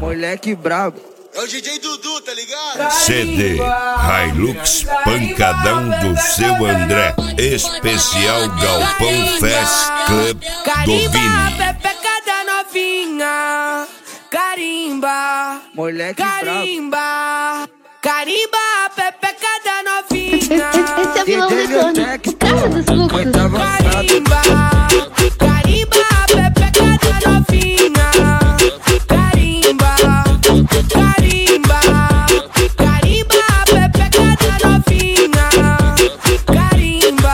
Moleque brabo. É o DJ Dudu, tá ligado? CD Hilux Pancadão do Seu André. Especial Galpão Fest Club do Vini. Pepeca da novinha. Carimba. Moleque Carimba. Carimba, pepeca da novinha. Esse é o vilão detone. Cara dos loucos. Carimba. Carimba, pepeca da novinha. Carimba. Carimba. Carimba, pepeca da novinha. Carimba.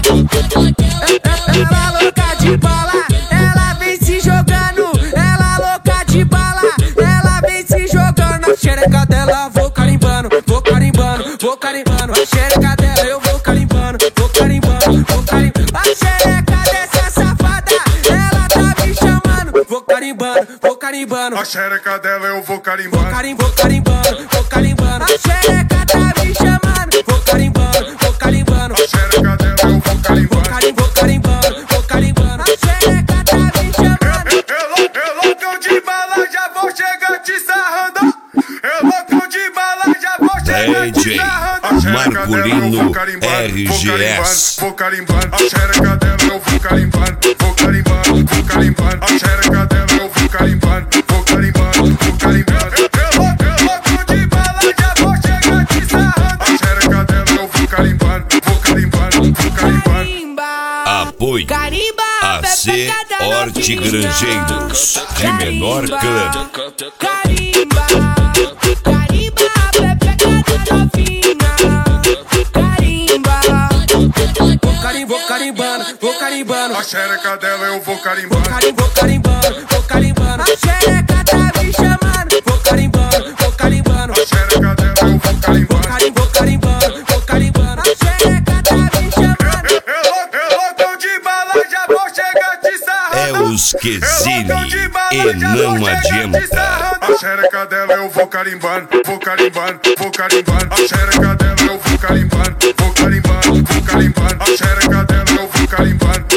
Ela louca de bala, ela vem se jogando. Ela louca de bala, ela vem se jogando. A xereca dela vou carimbando, vou carimbando, vou carimbando. A xereca dela eu vou carimbando, vou carimbando, vou carimbando. A xereca dessa safada, ela tá me chamando. Vou carimbando, vou carimbando. A xereca dela eu vou carimbando. Vou carimbando, vou carimbando. A xereca tá me chamando. Vou carimbando, vou carimbando. A xereca dela eu vou carimbando. Vou carimbando, vou carimbando. A xereca tá me chamando. Eu loucão de bala, já vou chegar te sarrando. Eu loucão de bala, já vou chegar te DJ sarrando. A xereca dela eu vou carimbando. RGS. Vou carimbando. A xereca dela eu vou carimbando. Vou carimbando, vou carimbando. A xereca dela eu vou carimbando. Vou carimbando, vou carimbando. Eu louco de bala, já vou chegar te sarrando. A xereca dela eu vou carimbando. Vou carimbando, vou carimbando. Apoio AC Hortigranjeiros de menor clã. Carimba, carimba, pepeca da novinha. Carimba, vou carimbando, vou carimbando. A xereca dela eu vou carimbando. Vou carimbando, vou carimbando. A xereca tá me chamando. Vou carimbando, vou carimbando. A xereca dela eu vou carimbando. Vou carimbando, vou carimbando. A xereca tá me chamando. Eu loucão de bala, já vou chegar te sarrando. É os Quesini e não adianta. A xereca dela eu vou carimbando, vou carimbando, vou carimbando. A xereca dela eu vou carimbando, vou carimbando, vou carimbando. A xereca dela eu vou carimbando.